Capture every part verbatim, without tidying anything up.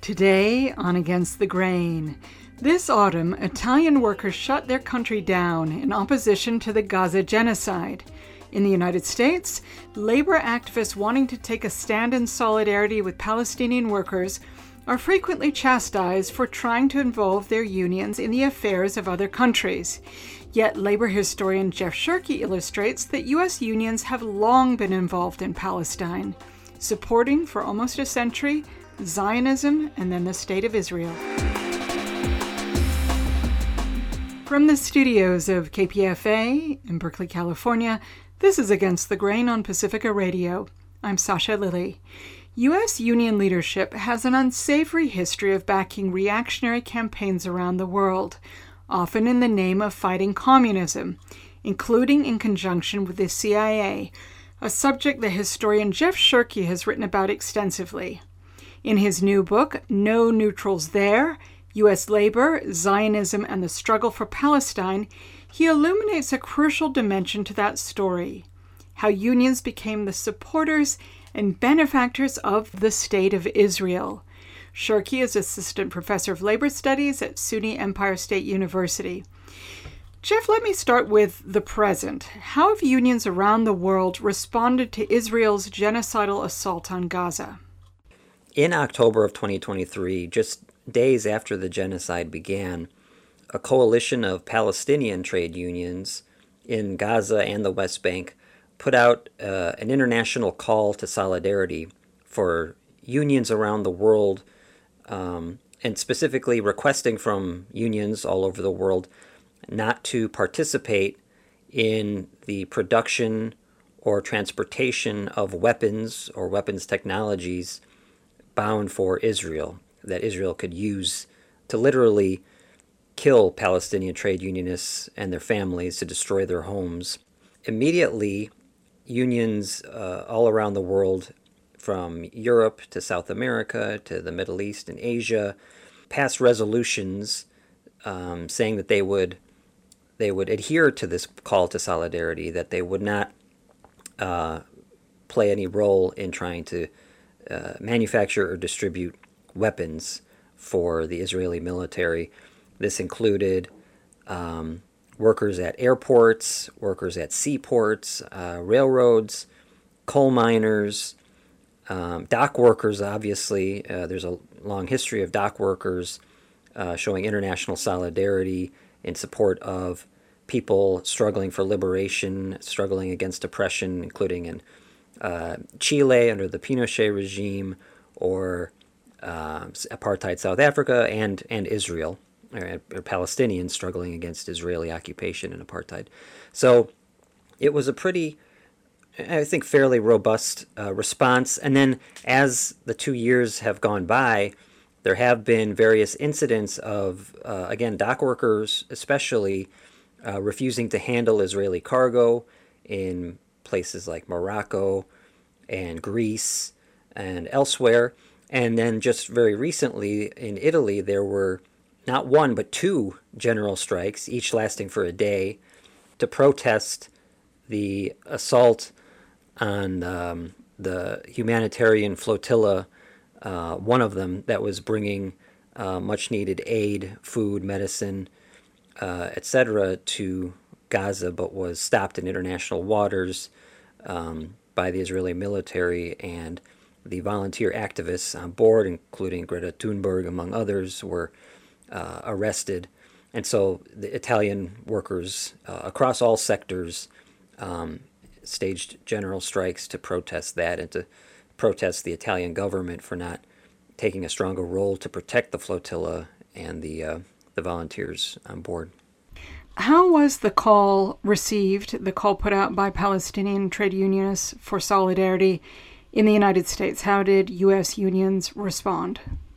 Today on Against the Grain. This autumn, Italian workers shut their country down in opposition to the Gaza genocide. In the United States, labor activists wanting to take a stand in solidarity with Palestinian workers are frequently chastised for trying to involve their unions in the affairs of other countries. Yet labor historian Jeff Shirky illustrates that U S unions have long been involved in Palestine, supporting for almost a century Zionism and then the State of Israel. From the studios of K P F A in Berkeley, California, this is Against the Grain on Pacifica Radio. I'm Sasha Lilly. U S union leadership has an unsavory history of backing reactionary campaigns around the world, often in the name of fighting communism, including in conjunction with the C I A, a subject the historian Jeff Shirky has written about extensively. In his new book, No Neutrals There, U S Labor, Zionism, and the Struggle for Palestine, he illuminates a crucial dimension to that story: how unions became the supporters and benefactors of the State of Israel. Shirky is Assistant Professor of Labor Studies at SUNY Empire State University. Jeff, let me start with the present. How have unions around the world responded to Israel's genocidal assault on Gaza? In October of twenty twenty-three, just days after the genocide began, a coalition of Palestinian trade unions in Gaza and the West Bank put out uh, an international call to solidarity for unions around the world, um, and specifically requesting from unions all over the world not to participate in the production or transportation of weapons or weapons technologies bound for Israel, that Israel could use to literally kill Palestinian trade unionists and their families, to destroy their homes. Immediately, unions uh, all around the world, from Europe to South America to the Middle East and Asia, passed resolutions um, saying that they would they would adhere to this call to solidarity, that they would not uh, play any role in trying to Uh, manufacture or distribute weapons for the Israeli military. This included um, workers at airports, workers at seaports, uh, railroads, coal miners, um, dock workers, obviously. Uh, there's a long history of dock workers uh, showing international solidarity in support of people struggling for liberation, struggling against oppression, including in Uh, Chile under the Pinochet regime, or uh, apartheid South Africa, and, and Israel, or, or Palestinians struggling against Israeli occupation and apartheid. So it was a pretty, I think, fairly robust uh, response. And then as the two years have gone by, there have been various incidents of, uh, again, dock workers especially, uh, refusing to handle Israeli cargo in places like Morocco and Greece and elsewhere. And then just very recently in Italy, there were not one but two general strikes, each lasting for a day, to protest the assault on um, the humanitarian flotilla, uh, one of them that was bringing uh, much-needed aid, food, medicine, uh, et cetera, to Gaza, but was stopped in international waters Um, by the Israeli military, and the volunteer activists on board, including Greta Thunberg, among others, were uh, arrested. And so the Italian workers uh, across all sectors um, staged general strikes to protest that, and to protest the Italian government for not taking a stronger role to protect the flotilla and the uh, the volunteers on board. How was the call received, the call put out by Palestinian trade unionists for solidarity in the United States? How did U S unions respond?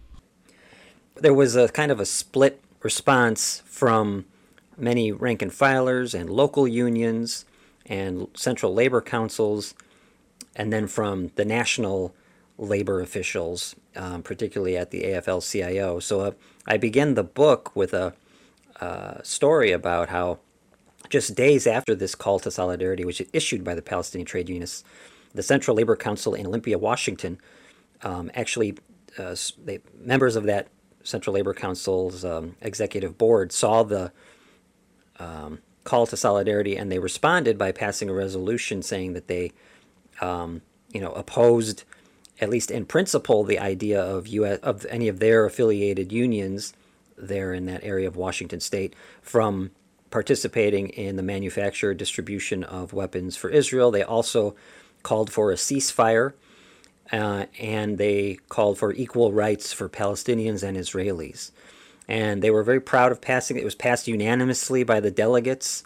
There was a kind of a split response from many rank and filers and local unions and central labor councils, and then from the national labor officials, um, particularly at the A F L C I O. So uh, I began the book with a Uh, story about how just days after this call to solidarity, which is issued by the Palestinian trade unionists, the Central Labor Council in Olympia, Washington, um, actually uh, they, members of that Central Labor Council's um, executive board saw the um, call to solidarity, and they responded by passing a resolution saying that they, um, you know, opposed, at least in principle, the idea of U S of any of their affiliated unions there in that area of Washington State from participating in the manufacture distribution of weapons for Israel. They also called for a ceasefire, uh, and they called for equal rights for Palestinians and Israelis. And they were very proud of passing it. It was passed unanimously by the delegates,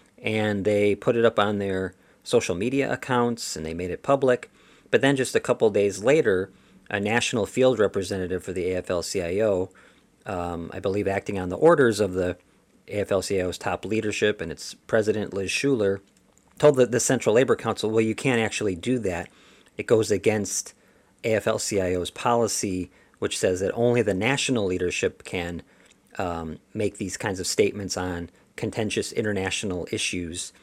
and they put it up on their social media accounts, and they made it public. But then just a couple days later, a national field representative for the A F L C I O, um, I believe acting on the orders of the A F L C I O's top leadership and its president, Liz Shuler, told the, the Central Labor Council, well, you can't actually do that. It goes against A F L C I O's policy, which says that only the national leadership can um, make these kinds of statements on contentious international issues.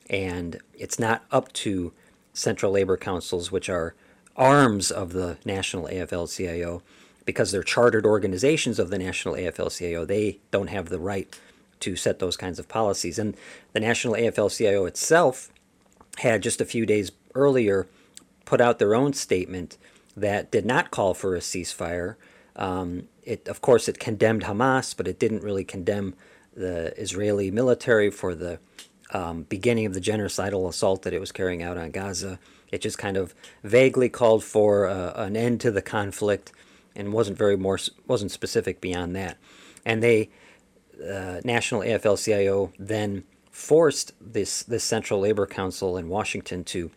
And it's not up to Central Labor Councils, which are arms of the National A F L C I O, because they're chartered organizations of the National A F L C I O. They don't have the right to set those kinds of policies. And the National A F L C I O itself had just a few days earlier put out their own statement that did not call for a ceasefire. Um, it, of course, it condemned Hamas, but it didn't really condemn the Israeli military for the um, beginning of the genocidal assault that it was carrying out on Gaza. It just kind of vaguely called for uh, an end to the conflict and wasn't very more wasn't specific beyond that. And they, uh, National A F L C I O, then forced this this Central Labor Council in Washington to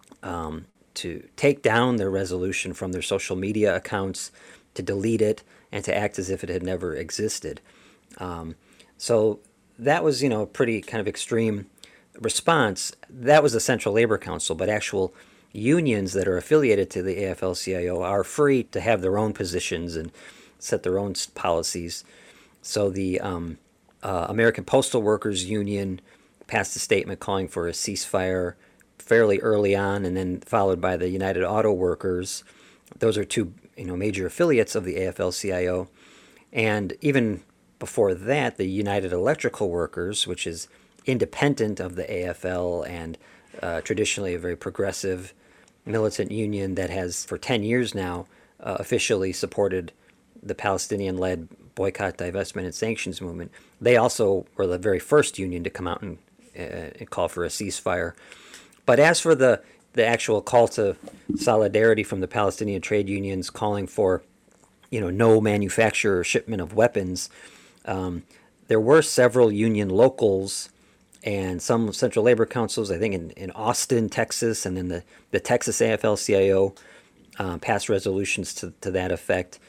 um, to take down their resolution from their social media accounts, to delete it, and to act as if it had never existed. Um, so that was, you know, a pretty kind of extreme response. That was the Central Labor Council, but actual unions that are affiliated to the A F L C I O are free to have their own positions and set their own policies. So the um, uh, American Postal Workers Union passed a statement calling for a ceasefire fairly early on, and then followed by the United Auto Workers. Those are two, you know, major affiliates of the A F L C I O. And even before that, the United Electrical Workers, which is independent of the A F L and uh, traditionally a very progressive militant union that has for ten years now uh, officially supported the Palestinian-led boycott, divestment, and sanctions movement. They also were the very first union to come out and, uh, and call for a ceasefire. But as for the, the actual call to solidarity from the Palestinian trade unions calling for, you know, no manufacture or shipment of weapons, um, there were several union locals and some Central Labor Councils, I think in, in Austin, Texas, and then the, the Texas A F L C I O uh, passed resolutions to, to that effect.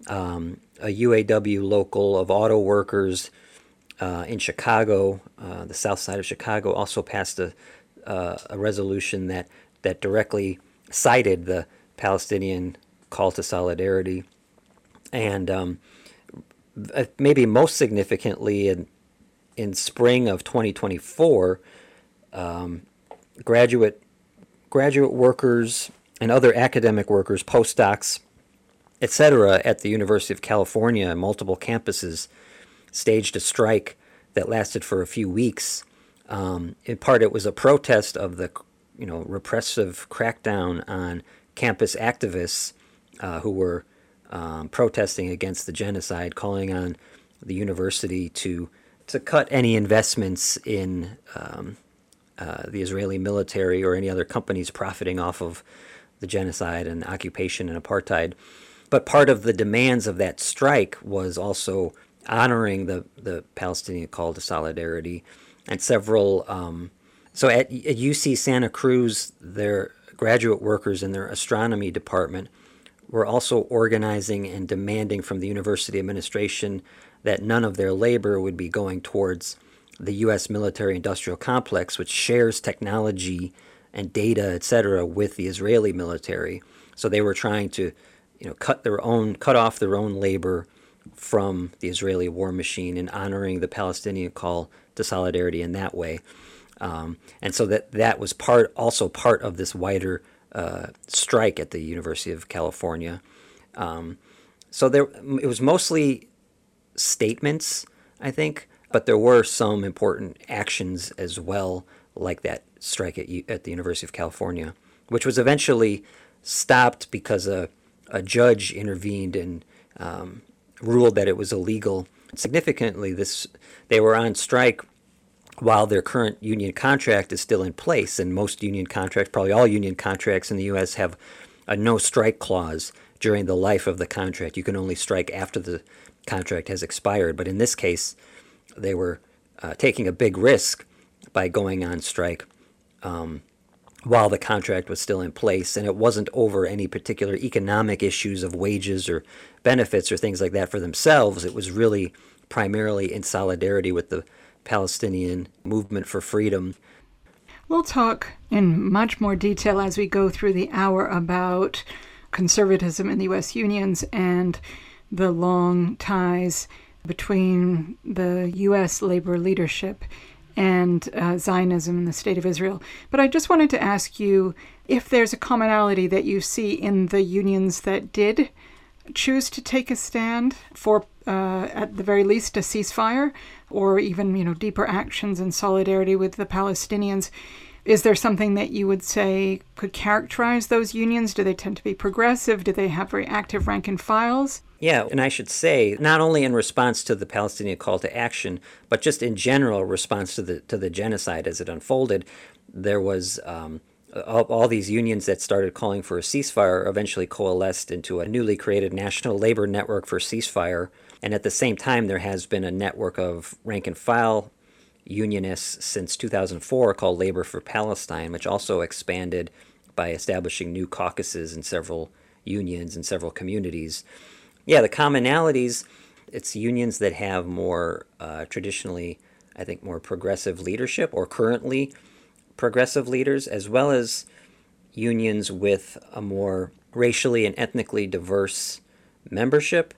Um, a U A W local of auto workers uh, in Chicago, uh, the south side of Chicago, also passed a, uh, a resolution that, that directly cited the Palestinian call to solidarity. And um, maybe most significantly, in in spring of twenty twenty-four, um, graduate graduate workers and other academic workers, postdocs, et cetera, at the University of California and multiple campuses staged a strike that lasted for a few weeks. Um, in part, it was a protest of the, you know, repressive crackdown on campus activists uh, who were um, protesting against the genocide, calling on the university to to cut any investments in um, uh, the Israeli military or any other companies profiting off of the genocide and occupation and apartheid. But part of the demands of that strike was also honoring the, the Palestinian call to solidarity. And several, um, so at, at U C Santa Cruz, their graduate workers in their astronomy department were also organizing and demanding from the university administration that none of their labor would be going towards the U S military-industrial complex, which shares technology and data, et cetera, with the Israeli military. So they were trying to, you know, cut their own, cut off their own labor from the Israeli war machine and honoring the Palestinian call to solidarity in that way. Um, and so that that was part, also part of this wider uh, strike at the University of California. Um, So there, it was mostly statements, I think, but there were some important actions as well, like that strike at, at the University of California, which was eventually stopped because a, a judge intervened and um, ruled that it was illegal. Significantly, this they were on strike while their current union contract is still in place, and most union contracts, probably all union contracts in the U S, have a no strike clause during the life of the contract. You can only strike after the contract has expired. But in this case, they were uh, taking a big risk by going on strike um, while the contract was still in place, and it wasn't over any particular economic issues of wages or benefits or things like that for themselves. It was really primarily in solidarity with the Palestinian movement for freedom. We'll talk in much more detail as we go through the hour about conservatism in the U S unions and the long ties between the U S labor leadership and uh, Zionism in the State of Israel. But I just wanted to ask you if there's a commonality that you see in the unions that did choose to take a stand for, uh, at the very least, a ceasefire, or even, you know, deeper actions in solidarity with the Palestinians. Is there something that you would say could characterize those unions? Do they tend to be progressive? Do they have very active rank and files? Yeah, and I should say, not only in response to the Palestinian call to action, but just in general response to the to the genocide as it unfolded, there was um, all, all these unions that started calling for a ceasefire eventually coalesced into a newly created National Labor Network for Ceasefire. And at the same time, there has been a network of rank and file unionists since two thousand four called Labor for Palestine, which also expanded by establishing new caucuses in several unions and several communities. Yeah, the commonalities, it's unions that have more uh, traditionally, I think, more progressive leadership or currently progressive leaders, as well as unions with a more racially and ethnically diverse membership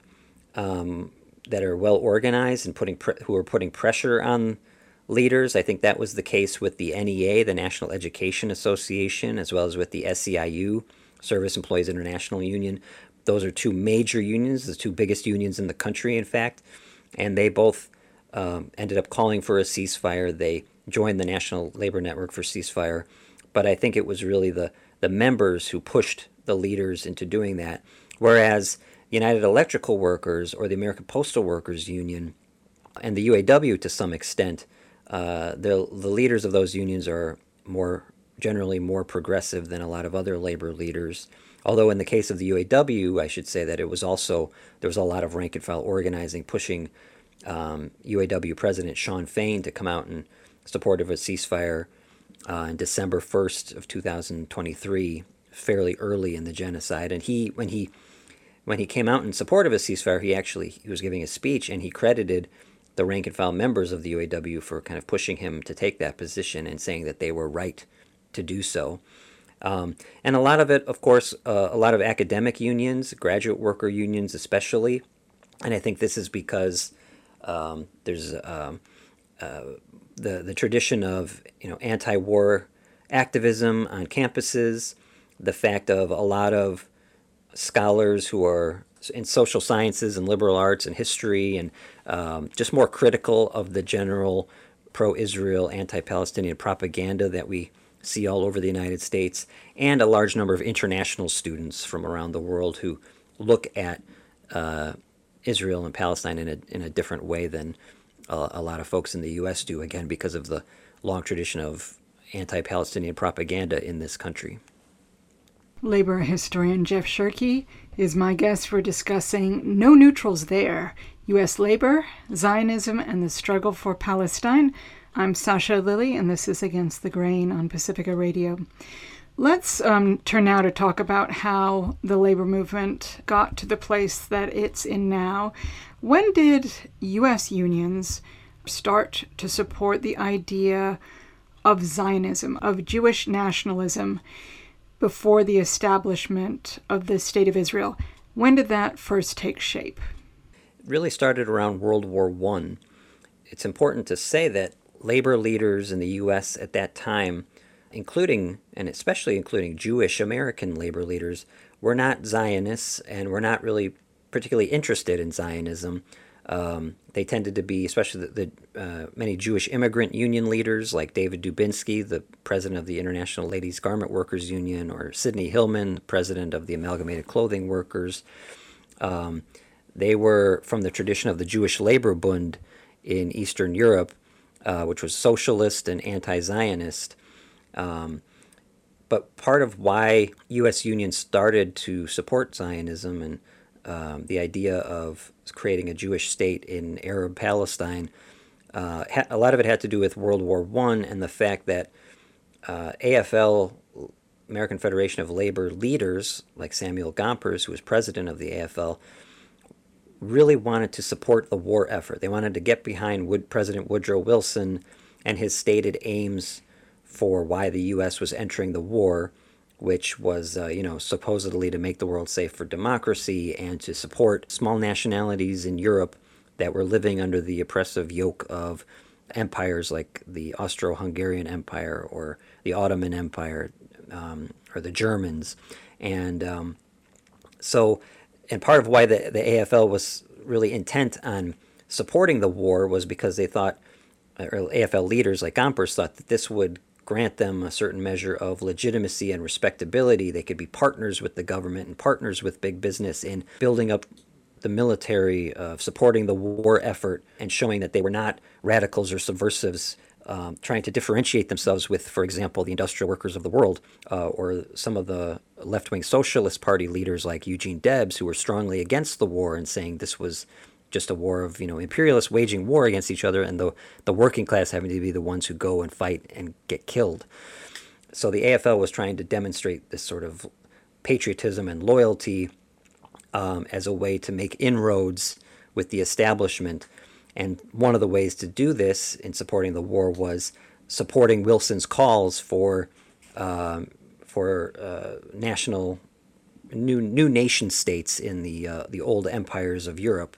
um, that are well organized and putting pre- who are putting pressure on leaders. I think that was the case with the N E A, the National Education Association, as well as with the S E I U, Service Employees International Union. Those are two major unions, the two biggest unions in the country, in fact, and they both um, ended up calling for a ceasefire. They joined the National Labor Network for Ceasefire, but I think it was really the, the members who pushed the leaders into doing that, whereas United Electrical Workers or the American Postal Workers Union and the U A W to some extent, uh, the, the leaders of those unions are more generally more progressive than a lot of other labor leaders. Although in the case of the U A W, I should say that it was also, there was a lot of rank and file organizing, pushing um, U A W President Shawn Fain to come out in support of a ceasefire uh, on December first of two thousand twenty-three, fairly early in the genocide. And he, when he when he came out in support of a ceasefire, he actually he was giving a speech, and he credited the rank and file members of the U A W for kind of pushing him to take that position and saying that they were right to do so. Um, and a lot of it, of course, uh, a lot of academic unions, graduate worker unions especially, and I think this is because um, there's um, uh, the the tradition of you know anti-war activism on campuses, the fact of a lot of scholars who are in social sciences and liberal arts and history and um, just more critical of the general pro-Israel, anti-Palestinian propaganda that we see all over the United States, and a large number of international students from around the world who look at uh, Israel and Palestine in a in a different way than a, a lot of folks in the U S do, again, because of the long tradition of anti-Palestinian propaganda in this country. Labor historian Jeff Shirky is my guest for discussing No Neutrals There, U S Labor, Zionism, and the Struggle for Palestine. I'm Sasha Lilley, and this is Against the Grain on Pacifica Radio. Let's um, turn now to talk about how the labor movement got to the place that it's in now. When did U S unions start to support the idea of Zionism, of Jewish nationalism, before the establishment of the State of Israel? When did that first take shape? It really started around World War One. It's important to say that labor leaders in the U S at that time, including, and especially including Jewish American labor leaders, were not Zionists and were not really particularly interested in Zionism. Um, they tended to be, especially the, the uh, many Jewish immigrant union leaders like David Dubinsky, the president of the International Ladies Garment Workers Union, or Sidney Hillman, president of the Amalgamated Clothing Workers. Um, they were from the tradition of the Jewish Labor Bund in Eastern Europe, uh, which was socialist and anti-Zionist. Um, but part of why U S unions started to support Zionism and um, the idea of creating a Jewish state in Arab Palestine, uh, ha- a lot of it had to do with World War One and the fact that uh, A F L, American Federation of Labor leaders, like Samuel Gompers, who was president of the A F L, really wanted to support the war effort. They wanted to get behind Wood, President Woodrow Wilson and his stated aims for why the U S was entering the war, which was, uh, you know, supposedly to make the world safe for democracy and to support small nationalities in Europe that were living under the oppressive yoke of empires like the Austro-Hungarian Empire or the Ottoman Empire, um, or the Germans. And um, so, and part of why the, the A F L was really intent on supporting the war was because they thought, or A F L leaders like Gompers thought that this would grant them a certain measure of legitimacy and respectability. They could be partners with the government and partners with big business in building up the military, uh, supporting the war effort, and showing that they were not radicals or subversives, um, trying to differentiate themselves with, for example, the industrial workers of the world, uh, or some of the left-wing socialist party leaders like Eugene Debs, who were strongly against the war and saying this was just a war of, you know, imperialists waging war against each other, and the the working class having to be the ones who go and fight and get killed. So the A F L was trying to demonstrate this sort of patriotism and loyalty um, as a way to make inroads with the establishment. And one of the ways to do this in supporting the war was supporting Wilson's calls for um, for uh, national new new nation states in the uh, the old empires of Europe.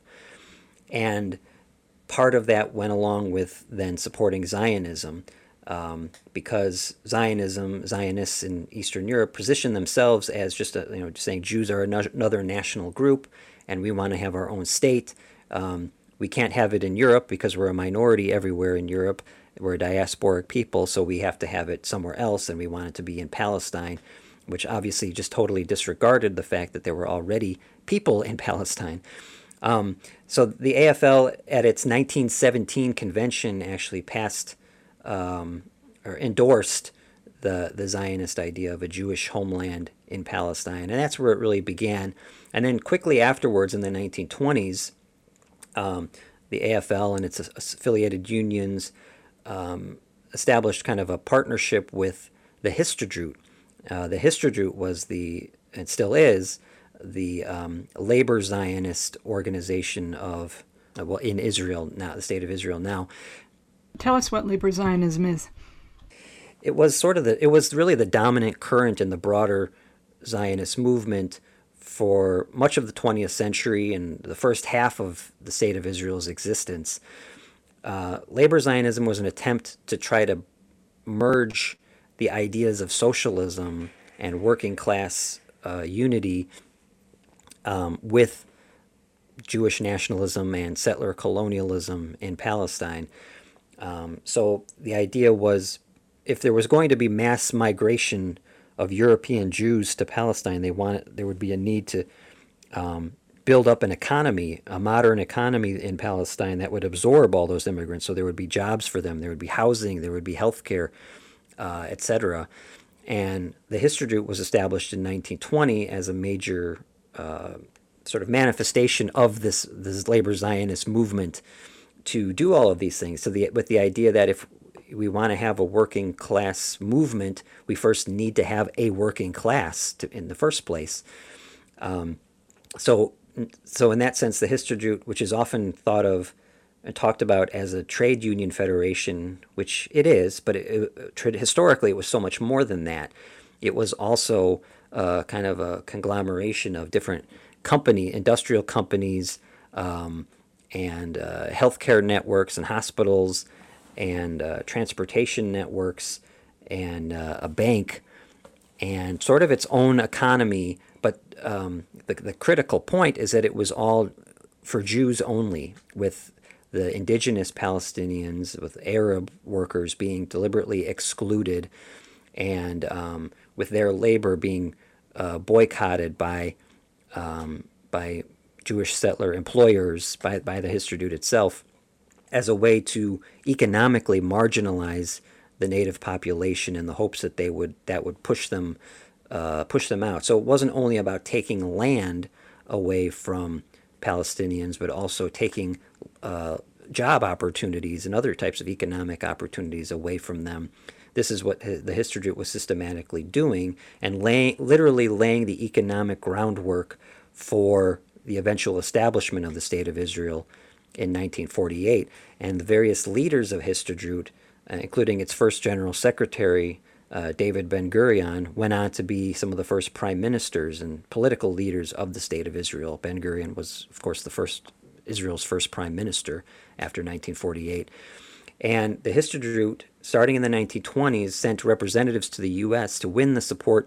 And part of that went along with then supporting Zionism, um, because Zionism, Zionists in Eastern Europe positioned themselves as just a, you know, just saying Jews are another national group, and we want to have our own state. Um, we can't have it in Europe because we're a minority everywhere in Europe. We're a diasporic people, so we have to have it somewhere else, and we want it to be in Palestine, which obviously just totally disregarded the fact that there were already people in Palestine. Um, so the A F L at its nineteen seventeen convention actually passed um, or endorsed the, the Zionist idea of a Jewish homeland in Palestine, and that's where it really began. And then quickly afterwards, in the nineteen twenties, um, the A F L and its affiliated unions um, established kind of a partnership with the Histadrut. Uh, the Histadrut was the, and still is, the um, labor Zionist organization of, uh, well, in Israel now, the state of Israel now. Tell us what labor Zionism is. It was sort of the, it was really the dominant current in the broader Zionist movement for much of the twentieth century and the first half of the state of Israel's existence. Uh, labor Zionism was an attempt to try to merge the ideas of socialism and working class uh, unity Um, with Jewish nationalism and settler colonialism in Palestine. Um, so the idea was, if there was going to be mass migration of European Jews to Palestine, they wanted, there would be a need to um, build up an economy, a modern economy in Palestine that would absorb all those immigrants. So there would be jobs for them, there would be housing, there would be healthcare, uh, et cetera. And the Histadrut was established in nineteen twenty as a major Uh, sort of manifestation of this this labor Zionist movement to do all of these things. So the, with the idea that if we want to have a working class movement, we first need to have a working class to, in the first place. Um, so so in that sense, the Histadrut, which is often thought of and talked about as a trade union federation, which it is, but it, it, historically it was so much more than that. It was also uh, kind of a conglomeration of different company, industrial companies, um, and uh, healthcare networks and hospitals, and uh, transportation networks, and uh, a bank, and sort of its own economy. But um, the, the critical point is that it was all for Jews only, with the indigenous Palestinians, with Arab workers being deliberately excluded, and um, with their labor being uh, boycotted by um, by Jewish settler employers, by by the Histrodute itself, as a way to economically marginalize the native population in the hopes that they would that would push them uh, push them out. So it wasn't only about taking land away from Palestinians, but also taking uh, job opportunities and other types of economic opportunities away from them. This is what the Histrodute was systematically doing, and laying, literally laying the economic groundwork for the eventual establishment of the State of Israel in nineteen forty-eight. And the various leaders of Histrodute, uh, including its first general secretary, uh, David Ben-Gurion, went on to be some of the first prime ministers and political leaders of the State of Israel. Ben-Gurion was, of course, the first Israel's first prime minister after nineteen forty-eight. And the Histrodute, starting in the nineteen twenties, sent representatives to the U S to win the support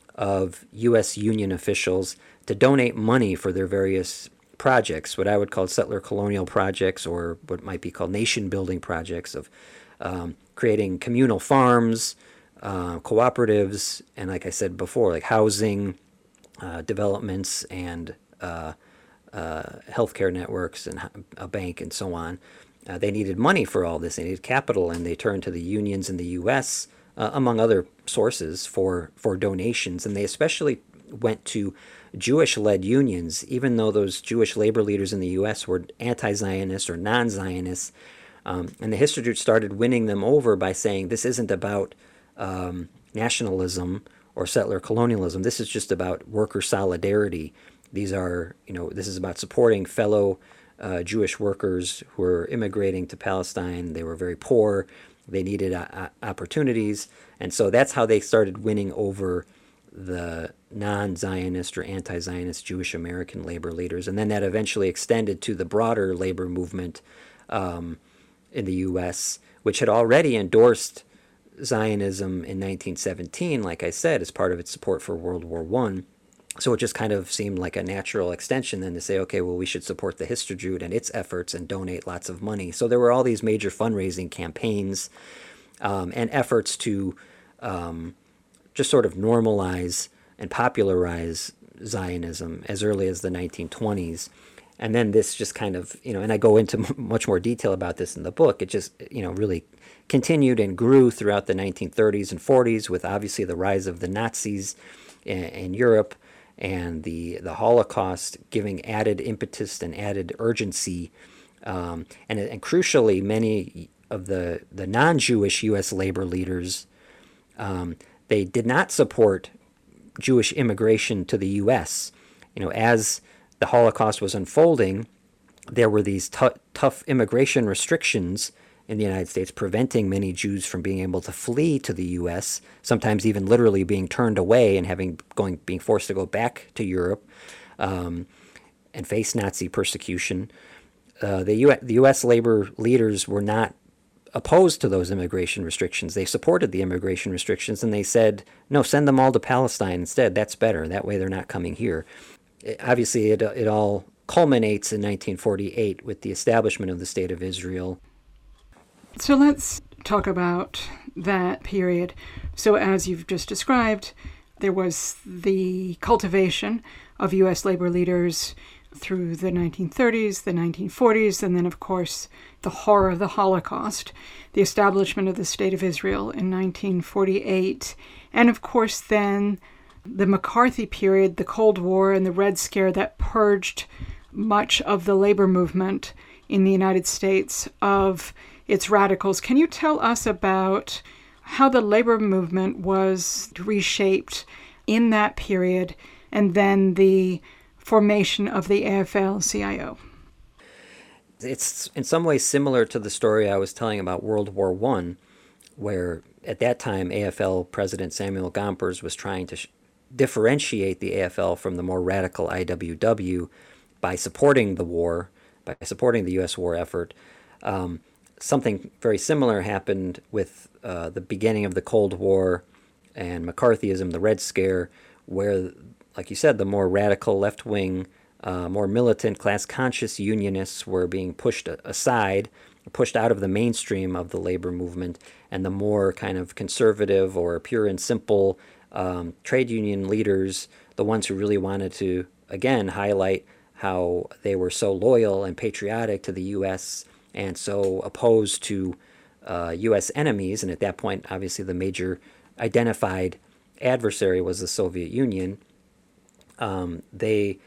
of U S union officials to donate money for their various projects, what I would call settler colonial projects, or what might be called nation-building projects of um, creating communal farms, uh, cooperatives, and like I said before, like housing uh, developments and uh, uh, healthcare networks and a bank and so on. Uh, they needed money for all this. They needed capital, and they turned to the unions in the U S, uh, among other sources, for, for donations. And they especially went to Jewish-led unions, even though those Jewish labor leaders in the U S were anti-Zionist or non-Zionists. Um, and the Histrodute started winning them over by saying, this isn't about um, nationalism or settler colonialism. This is just about worker solidarity. These are, you know, this is about supporting fellow uh, Jewish workers who are immigrating to Palestine. They were very poor. They needed uh, opportunities. And so that's how they started winning over the non-Zionist or anti-Zionist Jewish American labor leaders. And then that eventually extended to the broader labor movement um, in the U S, which had already endorsed Zionism in nineteen seventeen, like I said, as part of its support for World War One. So it just kind of seemed like a natural extension then to say, okay, well, we should support the Histrodute and its efforts and donate lots of money. So there were all these major fundraising campaigns um, and efforts to um, just sort of normalize and popularize Zionism as early as the nineteen twenties. And then this just kind of, you know, and I go into m- much more detail about this in the book. It just, you know, really continued and grew throughout the nineteen thirties and forties, with obviously the rise of the Nazis in, in Europe and the, the Holocaust giving added impetus and added urgency. Um, and, and crucially, many of the, the non-Jewish U S labor leaders, um, they did not support Jewish immigration to the U S. You know, as the Holocaust was unfolding, there were these t- tough immigration restrictions in the United States, preventing many Jews from being able to flee to the U S, sometimes even literally being turned away and having going being forced to go back to Europe um, and face Nazi persecution. Uh, the, U- the U S labor leaders were not opposed to those immigration restrictions. They supported the immigration restrictions, and they said, no, send them all to Palestine instead. That's better. That way they're not coming here. It, obviously, it, it all culminates in nineteen forty-eight with the establishment of the State of Israel. So let's talk about that period. So as you've just described, there was the cultivation of U S labor leaders through the nineteen thirties, the nineteen forties, and then, of course, the horror of the Holocaust, the establishment of the State of Israel in nineteen forty-eight, and, of course, then the McCarthy period, the Cold War, and the Red Scare that purged much of the labor movement in the United States of its radicals. Can you tell us about how the labor movement was reshaped in that period, and then the formation of the A F L C I O? It's in some ways similar to the story I was telling about World War One, where at that time A F L President Samuel Gompers was trying to sh- differentiate the A F L from the more radical I W W by supporting the war, by supporting the U S war effort. Um, something very similar happened with uh, the beginning of the Cold War and McCarthyism, the Red Scare, where like you said, the more radical left-wing, uh, more militant, class-conscious unionists were being pushed aside, pushed out of the mainstream of the labor movement, and the more kind of conservative or pure and simple um, trade union leaders, the ones who really wanted to, again, highlight how they were so loyal and patriotic to the U S and so opposed to uh, U S enemies. And at that point, obviously, the major identified adversary was the Soviet Union. Um, they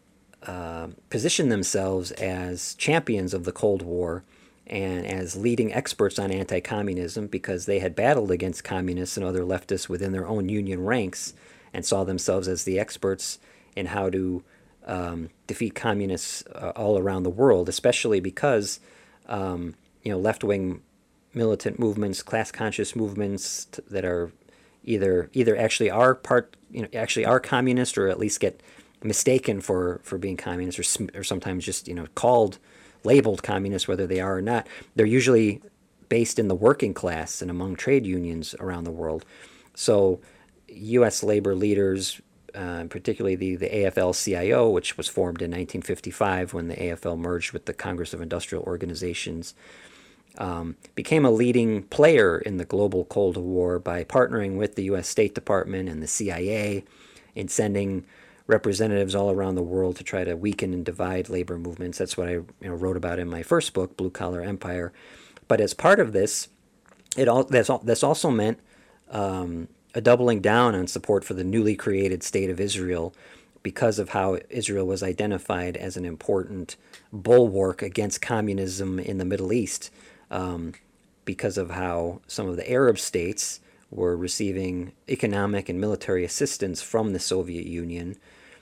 uh, positioned themselves as champions of the Cold War and as leading experts on anti-communism because they had battled against communists and other leftists within their own union ranks and saw themselves as the experts in how to um, defeat communists uh, all around the world, especially because um, you know left-wing militant movements, class-conscious movements t- that are either either actually are part you know actually are communist or at least get mistaken for, for being communist or sm- or sometimes just you know called labeled communist whether they are or not. They're usually based in the working class and among trade unions around the world. So U S labor leaders, uh, particularly the, the A F L C I O, which was formed in nineteen fifty-five when the A F L merged with the Congress of Industrial Organizations, um, became a leading player in the global Cold War by partnering with the U S State Department and the C I A in sending representatives all around the world to try to weaken and divide labor movements. That's what I you know, wrote about in my first book, Blue Collar Empire. But as part of this, it all that's, all, that's also meant um, a doubling down on support for the newly created State of Israel because of how Israel was identified as an important bulwark against communism in the Middle East, um, because of how some of the Arab states were receiving economic and military assistance from the Soviet Union,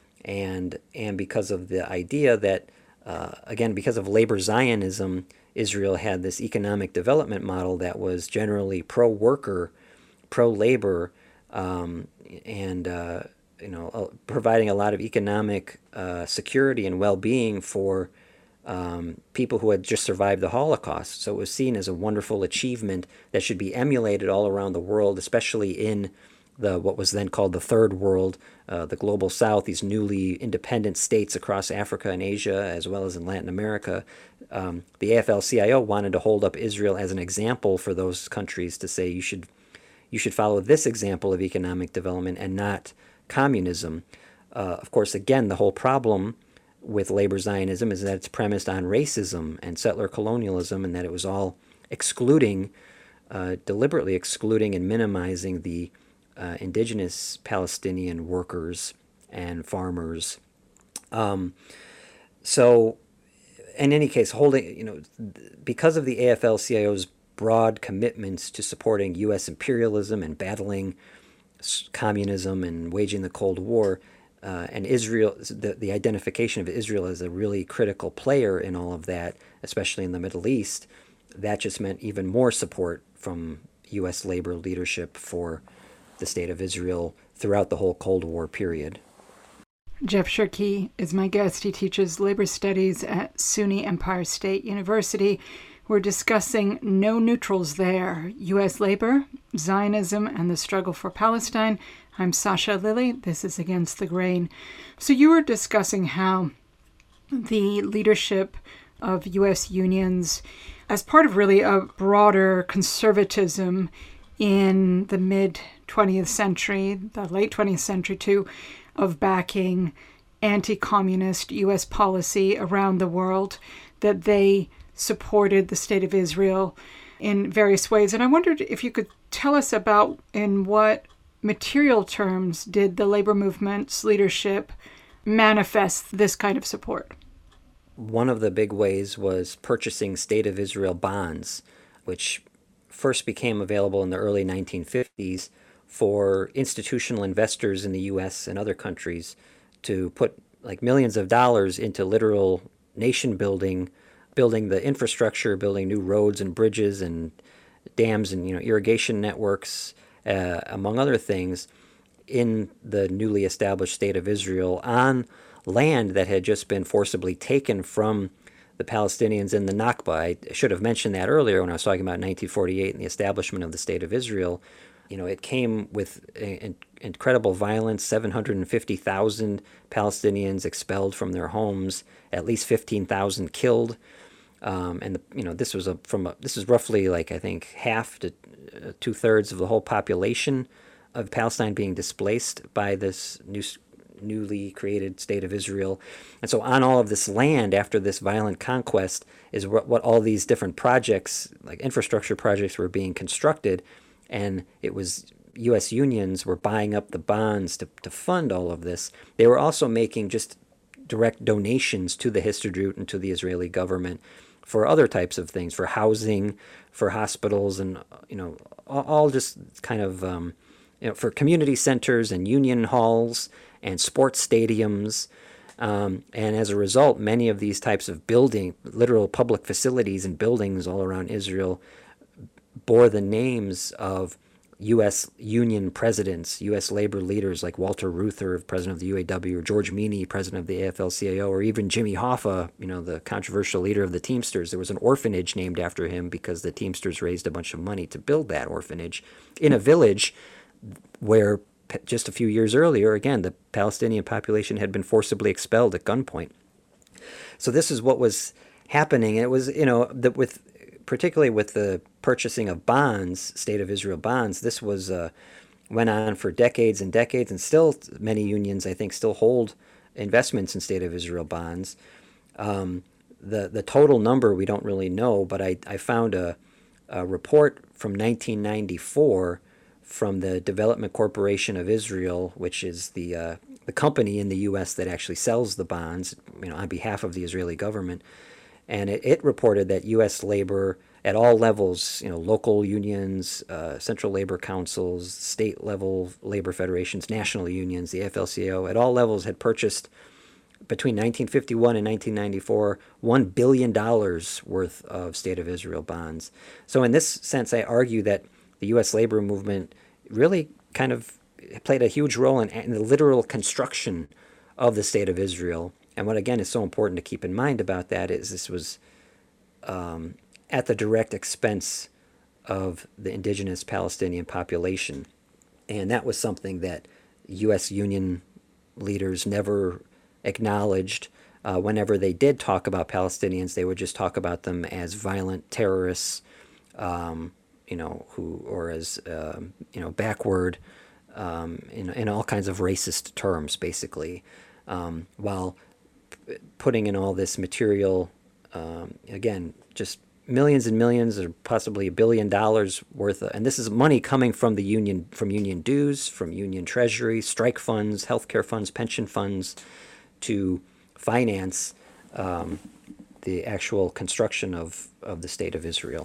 and and because of the idea that, uh, again, because of labor Zionism, Israel had this economic development model that was generally pro-worker, pro-labor, um, and uh, you know, uh, providing a lot of economic uh, security and well-being for um, people who had just survived the Holocaust. So it was seen as a wonderful achievement that should be emulated all around the world, especially in the what was then called the Third World, uh, the Global South, these newly independent states across Africa and Asia, as well as in Latin America. Um, the A F L C I O wanted to hold up Israel as an example for those countries to say you should you should follow this example of economic development and not communism. Uh, of course, again, the whole problem with labor Zionism is that it's premised on racism and settler colonialism, and that it was all excluding, uh, deliberately excluding and minimizing the uh, indigenous Palestinian workers and farmers. Um, so, in any case, holding, you know, because of the A F L C I O's broad commitments to supporting U S imperialism and battling communism and waging the Cold War, uh, and Israel, the, the identification of Israel as a really critical player in all of that, especially in the Middle East, that just meant even more support from U S labor leadership for the State of Israel throughout the whole Cold War period. Jeff Shirkey is my guest. He teaches labor studies at SUNY Empire State University. We're discussing No Neutrals There, U S labor, Zionism, and the struggle for Palestine. I'm Sasha Lilly. This is Against the Grain. So you were discussing how the leadership of U S unions, as part of really a broader conservatism in the mid-twentieth century, the late twentieth century too, of backing anti-communist U S policy around the world, that they supported the State of Israel in various ways. And I wondered if you could tell us about in what material terms did the labor movement's leadership manifest this kind of support? One of the big ways was purchasing State of Israel bonds, which first became available in the early nineteen fifties for institutional investors in the U S and other countries to put like millions of dollars into literal nation building, building the infrastructure, building new roads and bridges and dams and you know irrigation networks, uh, among other things, in the newly established State of Israel on land that had just been forcibly taken from the Palestinians in the Nakba. I should have mentioned that earlier when I was talking about nineteen forty-eight and the establishment of the State of Israel. you know, it came with a, incredible violence, seven hundred fifty thousand Palestinians expelled from their homes, at least fifteen thousand killed. Um, and, the, you know, this was a, from a, this is roughly like, I think, half to uh, two thirds of the whole population of Palestine being displaced by this new, newly created state of Israel. And so on all of this land after this violent conquest is what, what all these different projects, like infrastructure projects, were being constructed. And it was U S unions were buying up the bonds to, to fund all of this. They were also making just direct donations to the Histadrut and to the Israeli government for other types of things, for housing, for hospitals, and, you know, all, all just kind of, um, you know, for community centers and union halls and sports stadiums. Um, and as a result, many of these types of building, literal public facilities and buildings all around Israel bore the names of U S union presidents, U S labor leaders like Walter Reuther, president of the U A W, or George Meany, president of the A F L C I O, or even Jimmy Hoffa, you know, the controversial leader of the Teamsters. There was an orphanage named after him because the Teamsters raised a bunch of money to build that orphanage in a village where just a few years earlier, again, the Palestinian population had been forcibly expelled at gunpoint. So this is what was happening. And it was, you know, the, with particularly with the purchasing of bonds, State of Israel bonds, this was uh, went on for decades and decades, and still many unions, I think, still hold investments in State of Israel bonds. Um, the the total number we don't really know, but I, I found a, a report from nineteen ninety-four from the Development Corporation of Israel, which is the uh, the company in the U S that actually sells the bonds, you know, on behalf of the Israeli government. And it, it reported that U S labor at all levels, you know, local unions, uh, central labor councils, state level labor federations, national unions, the A F L C I O, at all levels had purchased between nineteen fifty-one and nineteen ninety-four one billion dollars worth of State of Israel bonds. So in this sense, I argue that the U S labor movement really kind of played a huge role in, in the literal construction of the State of Israel. And what, again, is so important to keep in mind about that is this was um, at the direct expense of the indigenous Palestinian population. And that was something that U S union leaders never acknowledged. Uh, whenever they did talk about Palestinians, they would just talk about them as violent terrorists, um, you know, who, or as, um, you know, backward, um, in, in all kinds of racist terms, basically, um, while putting in all this material, um, again, just millions and millions, or possibly a billion dollars worth of, and this is money coming from the union, from union dues, from union treasury, strike funds, healthcare funds, pension funds, to finance um, the actual construction of, of the State of Israel.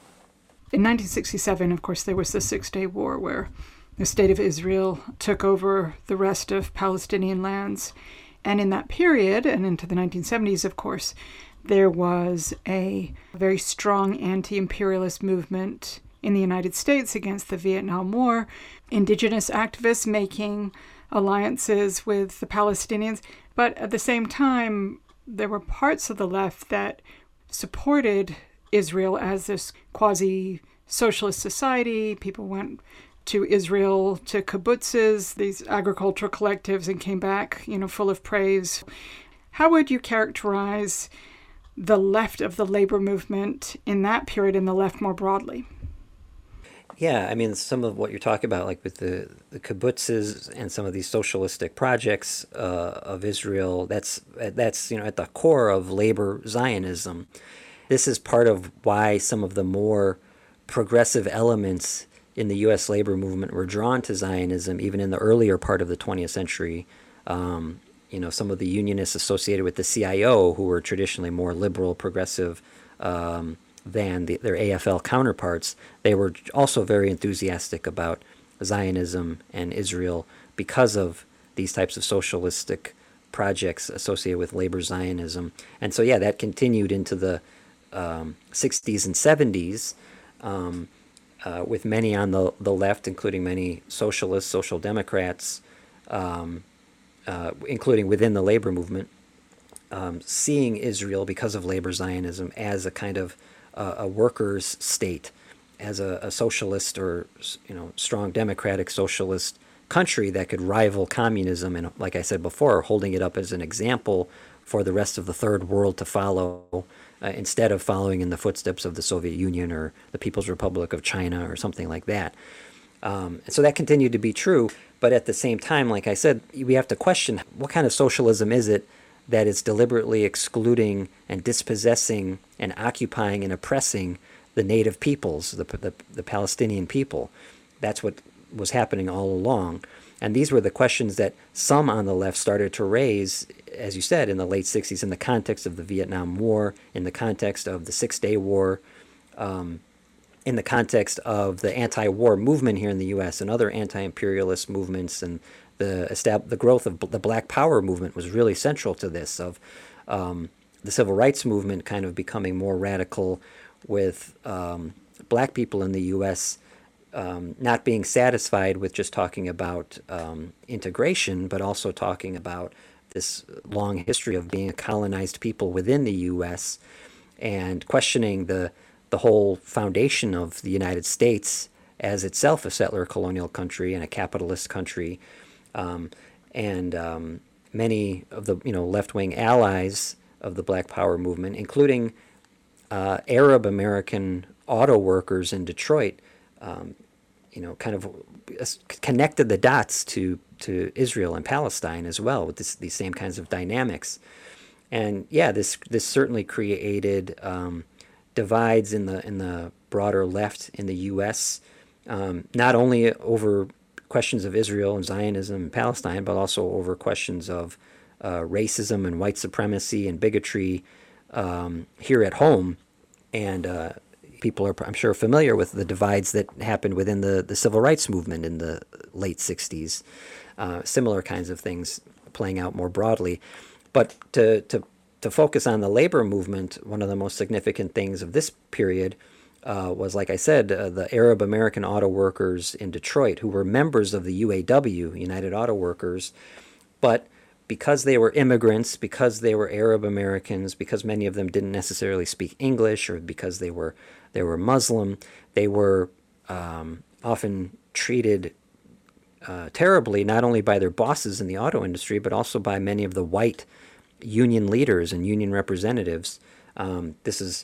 In nineteen sixty-seven, of course, there was the Six-Day War where the State of Israel took over the rest of Palestinian lands. And in that period, and into the nineteen seventies, of course, there was a very strong anti-imperialist movement in the United States against the Vietnam War, indigenous activists making alliances with the Palestinians. But at the same time, there were parts of the left that supported Israel as this quasi-socialist society. People went to Israel, to kibbutzes, these agricultural collectives, and came back, you know, full of praise. How would you characterize the left of the labor movement in that period and the left more broadly? Yeah, I mean, some of what you're talking about, like with the, the kibbutzes and some of these socialistic projects uh, of Israel, that's, that's, you know, at the core of labor Zionism. This is part of why some of the more progressive elements in the U S labor movement were drawn to Zionism, even in the earlier part of the twentieth century. Um, you know, some of the unionists associated with the C I O, who were traditionally more liberal, progressive um, than the, their A F L counterparts, they were also very enthusiastic about Zionism and Israel because of these types of socialistic projects associated with labor Zionism. And so, yeah, that continued into the um, sixties and seventies. Um, Uh, with many on the, the left, including many socialists, social democrats, um, uh, including within the labor movement, um, seeing Israel, because of labor Zionism, as a kind of uh, a workers' state, as a, a socialist or, you know, strong democratic socialist country that could rival communism, and like I said before, holding it up as an example for the rest of the third world to follow, uh, instead of following in the footsteps of the Soviet Union or the People's Republic of China or something like that. Um, and so that continued to be true, but at the same time, like I said, we have to question what kind of socialism is it that is deliberately excluding and dispossessing and occupying and oppressing the native peoples, the, the, the Palestinian people. That's what was happening all along. And these were the questions that some on the left started to raise, as you said, in the late sixties, in the context of the Vietnam War, in the context of the Six-Day War, um, in the context of the anti-war movement here in the U S and other anti-imperialist movements, and the estab- the growth of the Black Power movement was really central to this, of um, the civil rights movement kind of becoming more radical, with um, black people in the U S um, not being satisfied with just talking about um, integration, but also talking about this long history of being a colonized people within the U S, and questioning the the whole foundation of the United States as itself a settler colonial country and a capitalist country. Um, and um, many of the, you know, left-wing allies of the Black Power movement, including uh, Arab American auto workers in Detroit, um, you know, kind of connected the dots to, to Israel and Palestine as well, with this, these same kinds of dynamics. And yeah, this this certainly created um, divides in the in the broader left in the U S, um, not only over questions of Israel and Zionism and Palestine, but also over questions of uh, racism and white supremacy and bigotry um, here at home. And uh, people are, I'm sure, familiar with the divides that happened within the, the civil rights movement in the late sixties. Uh, similar kinds of things playing out more broadly. But to, to To focus on the labor movement, one of the most significant things of this period uh, was, like I said, uh, the Arab American auto workers in Detroit, who were members of the U A W, United Auto Workers, but because they were immigrants, because they were Arab Americans, because many of them didn't necessarily speak English, or because they were they were Muslim, they were um, often treated uh, terribly, not only by their bosses in the auto industry, but also by many of the white union leaders and union representatives. Um, this is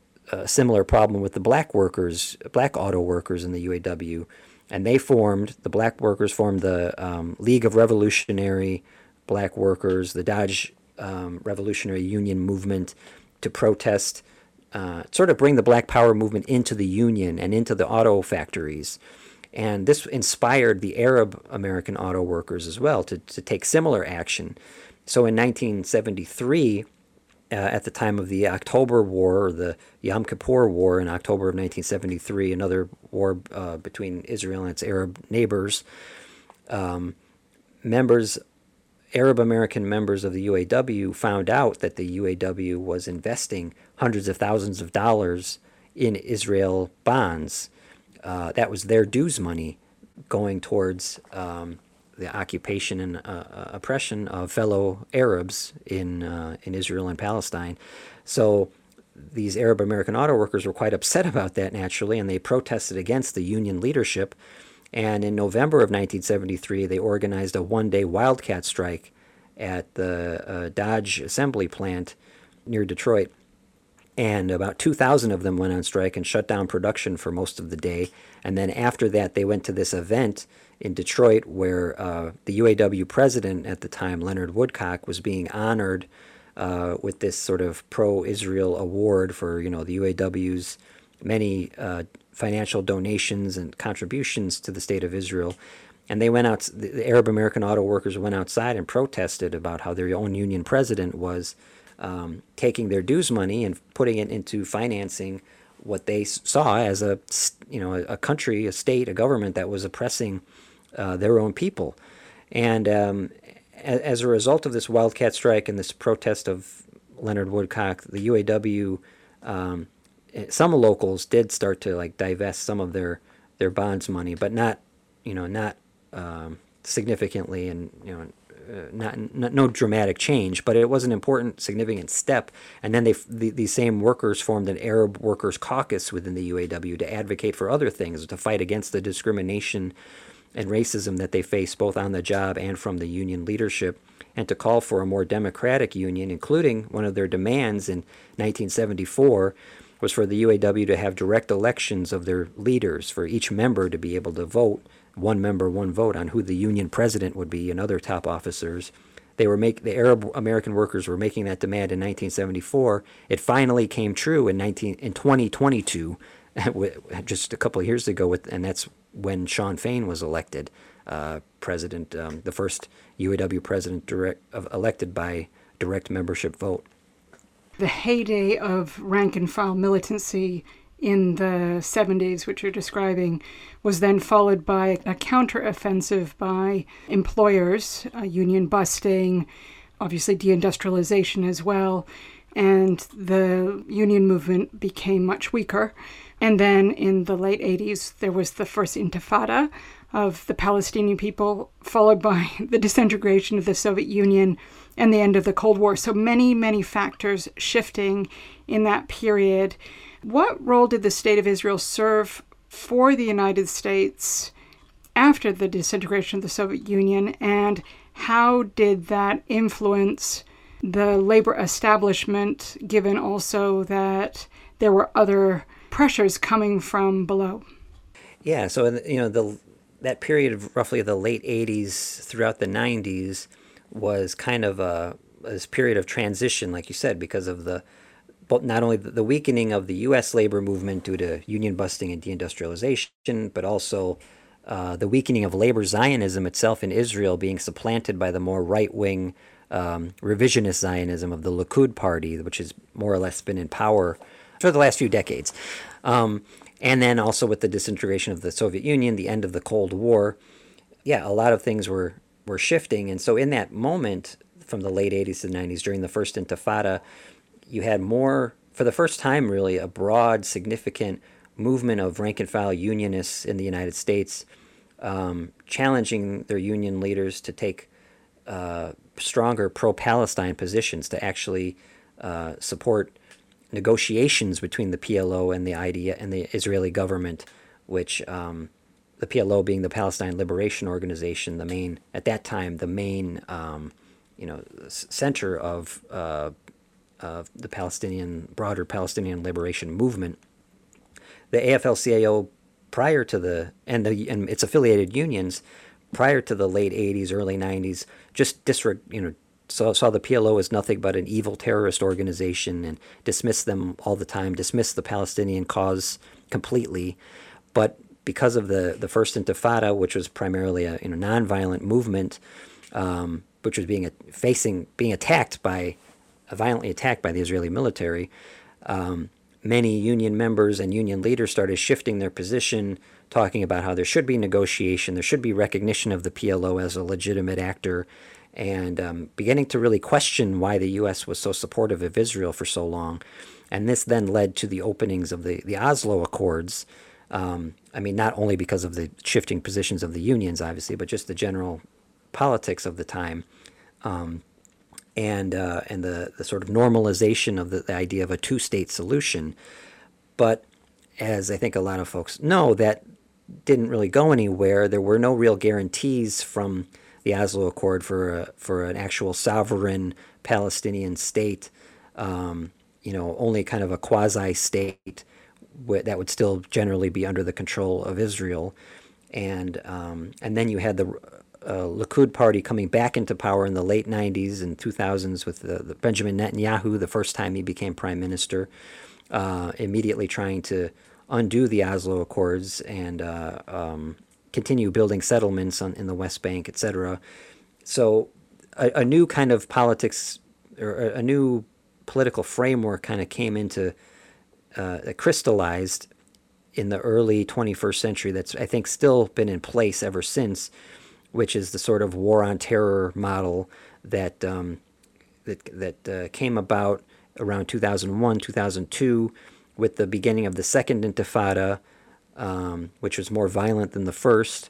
a similar problem with the black workers, black auto workers in the U A W. And they formed, the black workers formed the um, League of Revolutionary Black Workers, the Dodge um, Revolutionary Union movement, to protest, uh, sort of bring the Black Power movement into the union and into the auto factories. And this inspired the Arab American auto workers as well to, to take similar action. So in nineteen seventy-three, uh, at the time of the October War, or the Yom Kippur War in October of nineteen seventy-three, another war uh, between Israel and its Arab neighbors, um, members, Arab American members of the U A W found out that the U A W was investing hundreds of thousands of dollars in Israel bonds. Uh, that was their dues money going towards um, the occupation and uh, oppression of fellow Arabs in uh, in Israel and Palestine. So these Arab American auto workers were quite upset about that, naturally, and they protested against the union leadership. And in November of nineteen seventy-three, they organized a one-day wildcat strike at the uh, Dodge assembly plant near Detroit. And about two thousand of them went on strike and shut down production for most of the day. And then after that, they went to this event in Detroit where uh, the U A W president at the time, Leonard Woodcock, was being honored uh, with this sort of pro-Israel award for, you know, the U A W's many uh, financial donations and contributions to the state of Israel. And they went out, the Arab American auto workers went outside and protested about how their own union president was um, taking their dues money and putting it into financing what they saw as a, you know, a country, a state, a government that was oppressing uh, their own people. And um, a- as a result of this wildcat strike and this protest of Leonard Woodcock, the U A W, um, some locals did start to like divest some of their, their bonds money, but not, you know, not um, significantly, and, you know, uh, not, not no dramatic change, but it was an important, significant step. And then they the, these same workers formed an Arab Workers Caucus within the U A W to advocate for other things, to fight against the discrimination and racism that they face both on the job and from the union leadership, and to call for a more democratic union, including one of their demands in nineteen seventy-four was for the U A W to have direct elections of their leaders, for each member to be able to vote, one member, one vote, on who the union president would be and other top officers. They were make the Arab American workers were making that demand in nineteen seventy-four. It finally came true in nineteen in twenty twenty-two, just a couple of years ago, with, and that's when Shawn Fain was elected uh, president, um, the first U A W president direct, uh, elected by direct membership vote. The heyday of rank-and-file militancy in the seventies, which you're describing, was then followed by a counteroffensive by employers, uh, union busting, obviously deindustrialization as well, and the union movement became much weaker. And then in the late eighties, there was the first intifada of the Palestinian people, followed by the disintegration of the Soviet Union and the end of the Cold War. So many, many factors shifting in that period. What role did the State of Israel serve for the United States after the disintegration of the Soviet Union, and how did that influence the labor establishment, given also that there were other pressures coming from below? Yeah, so you know the that period of roughly the late eighties throughout the nineties was kind of a this period of transition, like you said, because of the but not only the weakening of the U S labor movement due to union busting and deindustrialization, but also uh, the weakening of labor Zionism itself in Israel being supplanted by the more right-wing um, revisionist Zionism of the Likud party, which has more or less been in power for the last few decades. Um, and then also with the disintegration of the Soviet Union, the end of the Cold War, yeah, a lot of things were, were shifting. And so in that moment, from the late eighties to the nineties, during the first Intifada, you had more, for the first time really, a broad, significant movement of rank-and-file unionists in the United States um, challenging their union leaders to take uh, stronger pro-Palestine positions, to actually uh, support negotiations between the P L O and the I D F and the Israeli government, which um, the P L O being the Palestine Liberation Organization, the main, at that time, the main, um, you know, center of uh, of the Palestinian, broader Palestinian liberation movement. The A F L C I O, prior to the, and the and its affiliated unions, prior to the late eighties, early nineties, just disre, you know, saw, saw the P L O as nothing but an evil terrorist organization and dismissed them all the time, dismissed the Palestinian cause completely. But because of the, the first Intifada, which was primarily a you know, nonviolent movement, um, which was being a, facing being attacked by violently attacked by the Israeli military, um, many union members and union leaders started shifting their position, talking about how there should be negotiation, there should be recognition of the P L O as a legitimate actor, and um, beginning to really question why the U S was so supportive of Israel for so long. And this then led to the openings of the, the Oslo Accords. Um, I mean, not only because of the shifting positions of the unions, obviously, but just the general politics of the time. Um, and uh, and the, the sort of normalization of the, the idea of a two-state solution. But as I think a lot of folks know, that didn't really go anywhere. There were no real guarantees from the Oslo Accord for a, for an actual sovereign Palestinian state, um, you know, only kind of a quasi-state that would still generally be under the control of Israel. And um, and then you had the Uh, Likud party coming back into power in the late nineties and two thousands with the, the Benjamin Netanyahu, the first time he became prime minister, uh, immediately trying to undo the Oslo Accords and uh, um, continue building settlements on, in the West Bank, et cetera. So a, a new kind of politics, or a, a new political framework kind of came into, uh, crystallized in the early twenty-first century that's, I think, still been in place ever since, which is the sort of war on terror model that um, that that uh, came about around two thousand one, two thousand two, with the beginning of the second Intifada, um, which was more violent than the first,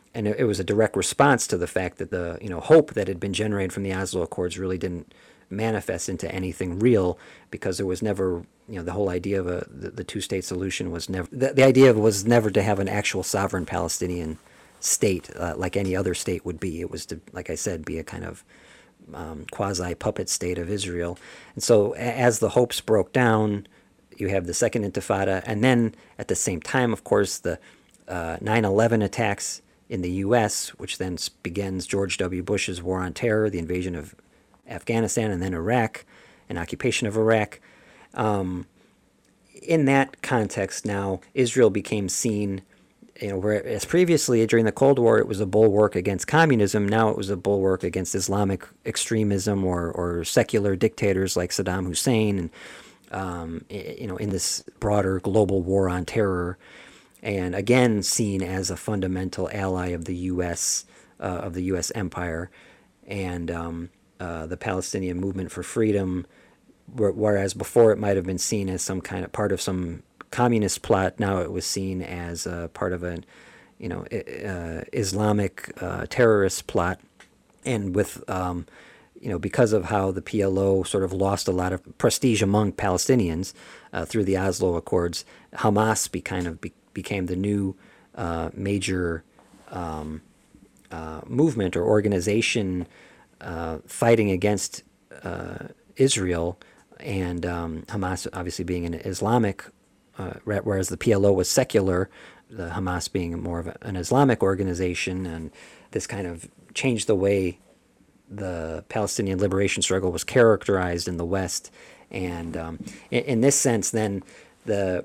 and it, it was a direct response to the fact that the you know hope that had been generated from the Oslo Accords really didn't manifest into anything real, because there was never, you know, the whole idea of a the, the two-state solution was never the, the idea was never to have an actual sovereign Palestinian state uh, like any other state would be. It was to, like I said, be a kind of um, quasi-puppet state of Israel. And so a- as the hopes broke down, you have the Second Intifada, and then at the same time, of course, the uh, nine eleven attacks in the U S, which then begins George W. Bush's war on terror, the invasion of Afghanistan, and then Iraq, an occupation of Iraq. Um, in that context now, Israel became seen, you know, whereas previously during the Cold War it was a bulwark against communism, now it was a bulwark against Islamic extremism or, or secular dictators like Saddam Hussein, and um, you know, in this broader global war on terror, and again seen as a fundamental ally of the U S uh, of the U S empire, and um, uh, the Palestinian movement for freedom, whereas before it might have been seen as some kind of part of some communist plot, now it was seen as uh, part of a, you know, uh, Islamic uh, terrorist plot. And with, um, you know, because of how the P L O sort of lost a lot of prestige among Palestinians uh, through the Oslo Accords, Hamas be kind of be, became the new uh, major um, uh, movement or organization uh, fighting against uh, Israel, and um, Hamas obviously being an Islamic, uh, whereas the P L O was secular, the Hamas being more of a, an Islamic organization, and this kind of changed the way the Palestinian liberation struggle was characterized in the West. And um, in, in this sense, then, the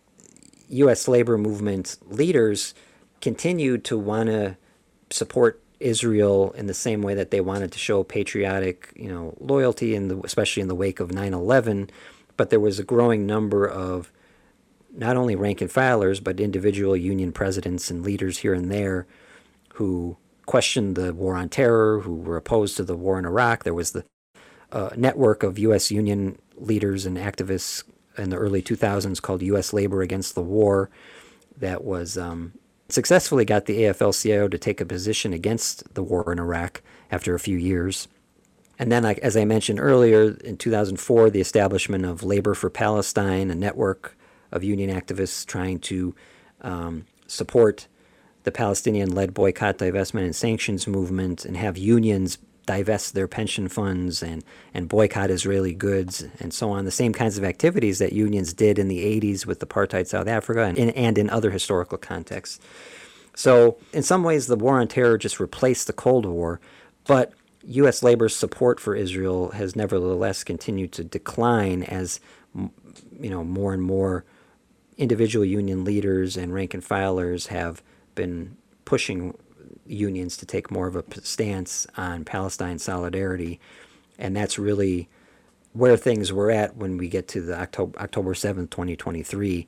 U S labor movement leaders continued to want to support Israel in the same way that they wanted to show patriotic, you know, loyalty, in the, especially in the wake of nine eleven. But there was a growing number of not only rank and filers, but individual union presidents and leaders here and there who questioned the war on terror, who were opposed to the war in Iraq. There was the uh, network of U S union leaders and activists in the early two thousands called U S Labor Against the War that was um, successfully got the A F L C I O to take a position against the war in Iraq after a few years. And then, like, as I mentioned earlier, in two thousand four, the establishment of Labor for Palestine, a network of union activists trying to um, support the Palestinian-led boycott, divestment, and sanctions movement, and have unions divest their pension funds and, and boycott Israeli goods and so on. The same kinds of activities that unions did in the eighties with apartheid South Africa and in, and in other historical contexts. So in some ways, the war on terror just replaced the Cold War, but U S labor's support for Israel has nevertheless continued to decline as, you know, more and more individual union leaders and rank and filers have been pushing unions to take more of a stance on Palestine solidarity. And that's really where things were at when we get to the October, October seventh, twenty twenty-three.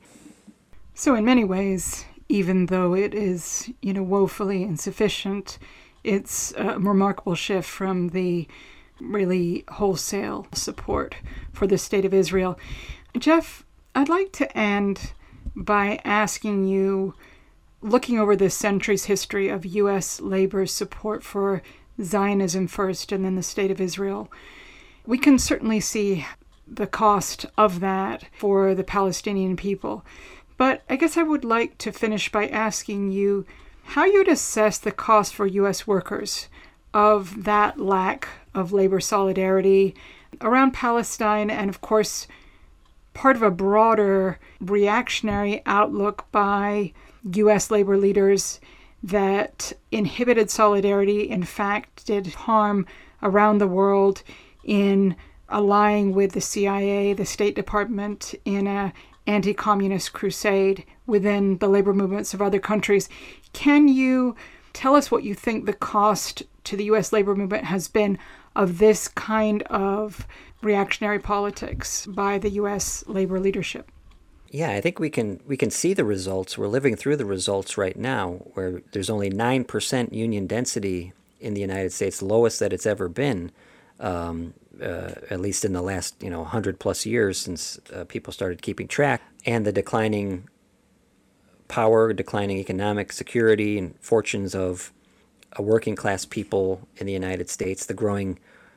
So in many ways, even though it is, you know, woefully insufficient, it's a remarkable shift from the really wholesale support for the State of Israel. Jeff, I'd like to end by asking you, looking over the centuries' history of U S labor's support for Zionism first and then the State of Israel, we can certainly see the cost of that for the Palestinian people. But I guess I would like to finish by asking you how you'd assess the cost for U S workers of that lack of labor solidarity around Palestine, and of course part of a broader reactionary outlook by U S labor leaders that inhibited solidarity, in fact, did harm around the world in allying with the C I A, the State Department, in a anti-communist crusade within the labor movements of other countries. Can you tell us what you think the cost to the U S labor movement has been of this kind of reactionary politics by the U S labor leadership? Yeah, I think we can we can see the results. We're living through the results right now, where there's only nine percent union density in the United States, the lowest that it's ever been, um, uh, at least in the last, you know, one hundred plus years since uh, people started keeping track, and the declining power, declining economic security, and fortunes of a working class people in the United States, the growing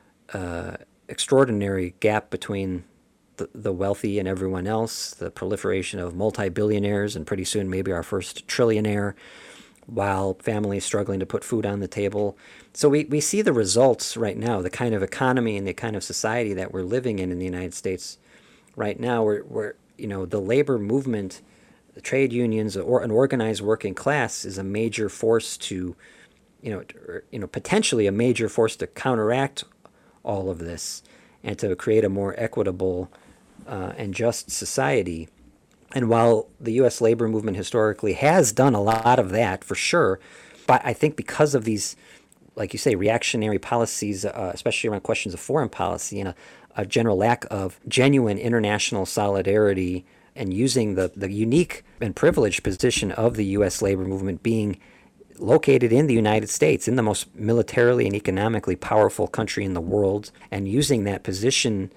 uh, extraordinary gap between the, the wealthy and everyone else, the proliferation of multi-billionaires, and pretty soon maybe our first trillionaire, while families struggling to put food on the table. So we, we see the results right now, the kind of economy and the kind of society that we're living in in the United States right now, where, where you know, the labor movement, the trade unions, or an organized working class is a major force to, you know, or, you know, potentially a major force to counteract all of this and to create a more equitable uh, and just society. And while the U S labor movement historically has done a lot of that, for sure, but I think because of these, like you say, reactionary policies, uh, especially around questions of foreign policy, and a, a general lack of genuine international solidarity, and using the, the unique and privileged position of the U S labor movement being located in the United States, in the most militarily and economically powerful country in the world, and using that position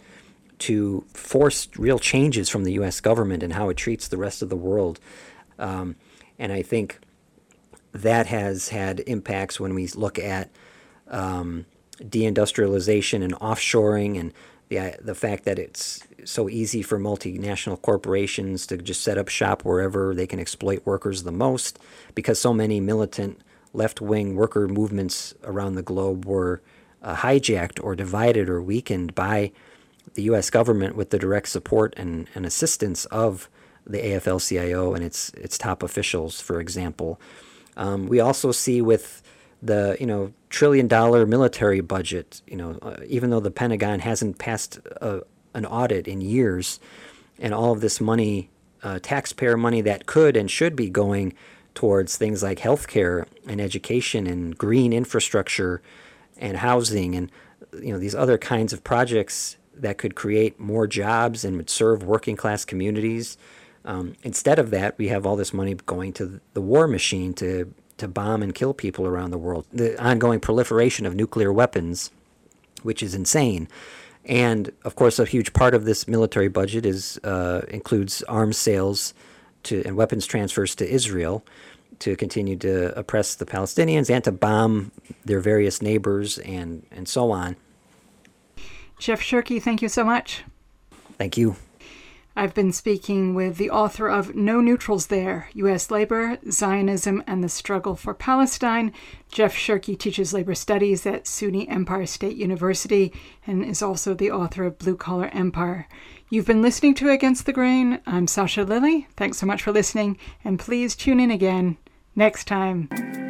to force real changes from the U S government and how it treats the rest of the world. Um, and I think that has had impacts when we look at um, deindustrialization and offshoring, and the the fact that it's so easy for multinational corporations to just set up shop wherever they can exploit workers the most, because so many militant left-wing worker movements around the globe were uh, hijacked or divided or weakened by the U S government with the direct support and, and assistance of the A F L C I O and its its top officials, for example. Um, we also see with the you know trillion dollar military budget, you know, uh, even though the Pentagon hasn't passed a, an audit in years, and all of this money, uh, taxpayer money that could and should be going towards things like healthcare and education and green infrastructure and housing and you know these other kinds of projects that could create more jobs and would serve working class communities. Um, instead of that, we have all this money going to the war machine to to bomb and kill people around the world. The ongoing proliferation of nuclear weapons, which is insane. And of course, a huge part of this military budget is uh, includes arms sales to and weapons transfers to Israel to continue to oppress the Palestinians and to bomb their various neighbors and, and so on. Jeff Shirky, thank you so much. Thank you. I've been speaking with the author of No Neutrals There, U S Labor, Zionism, and the Struggle for Palestine. Jeff Shirky teaches labor studies at SUNY Empire State University and is also the author of Blue Collar Empire. You've been listening to Against the Grain. I'm Sasha Lilley. Thanks so much for listening, and please tune in again next time.